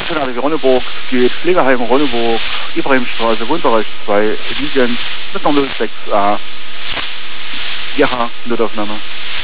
Nationale wie Ronneburg geht Pflegeheim Ronneburg, Ibrahimstraße, Wohnbereich 2, Liegen, mit einer 06a. Ja, Notaufnahme.